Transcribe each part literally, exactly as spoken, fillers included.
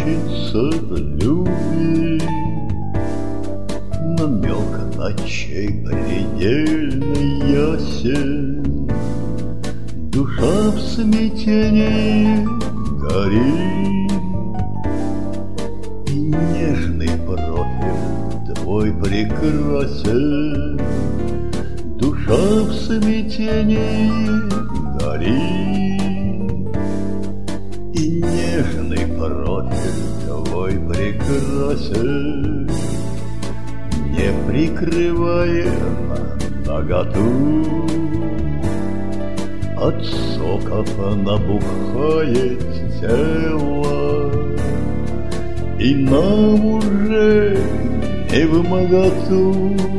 учится любви. Намек ночей предельно ясен, душа в смятении горит, и нежный профиль твой прекрасен, душа в смятении горит, и нежный профиль твой прекрасен, не прикрывая наготу. От соков набухает тело, и нам уже не вмоготу,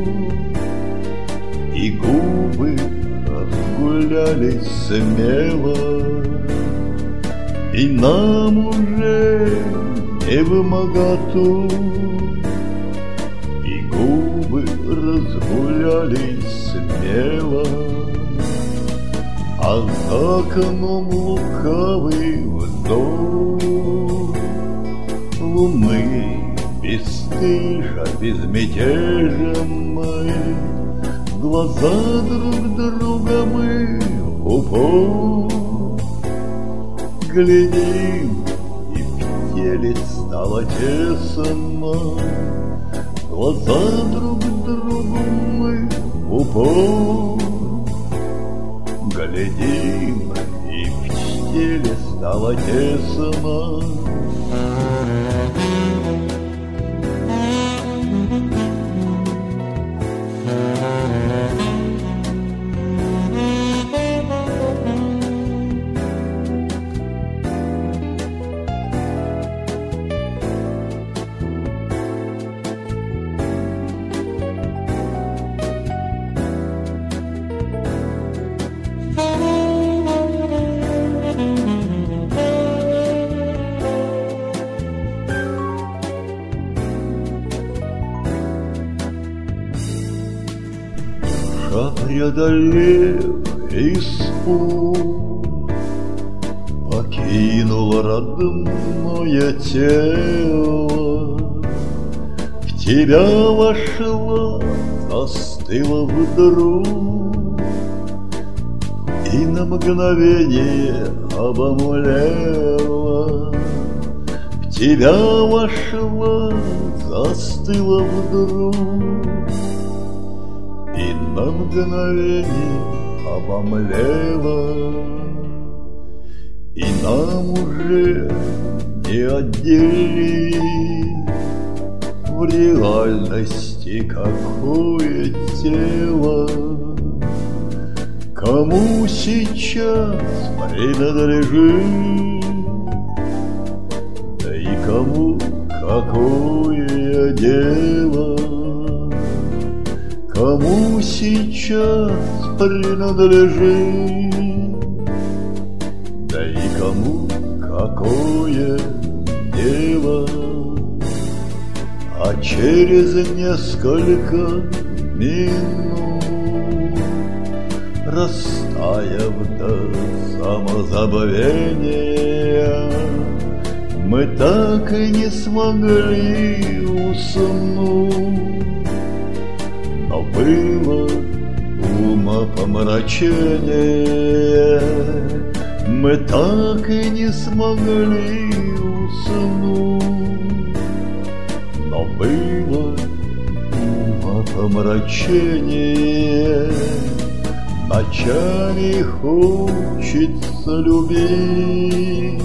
и губы разгулялись смело, и нам уже не вмоготу, и губы разгулялись смело. А за окном лукавый вздох луны бесстыжа, безмятежны, глаза друг друга мы в упор глядим, и в теле стало тесно, глаза друг другу мы в упор глядим, и в теле стало тесно. Преодолев испуг, покинул родное тело, в тебя вошла, застыла вдруг, и на мгновение обомлела. В тебя вошла, застыла вдруг, и на мгновение обомлела, и нам уже не отделить в реальности какое тело, кому сейчас принадлежит, да и кому какое дело. Кому сейчас принадлежит, да и кому какое дело. А через несколько минут, растаяв до самозабвения, мы так и не смогли уснуть. Но было умопомрачение, мы так и не смогли уснуть. Но было умопомрачение, ночами хочется любить,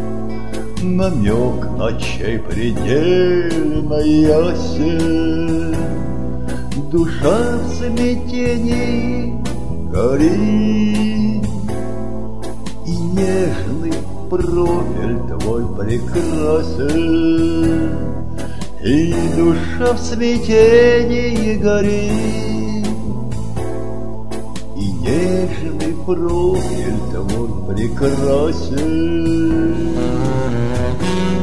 намек ночей предельно ясен, душа в смятении горит, и нежный профиль твой прекрасен, и душа в смятении горит, и нежный профиль твой прекрасен.